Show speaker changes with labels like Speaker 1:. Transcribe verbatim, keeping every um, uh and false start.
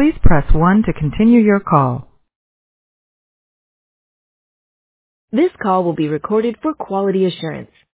Speaker 1: Please press one to continue your call. This call will be recorded for quality assurance.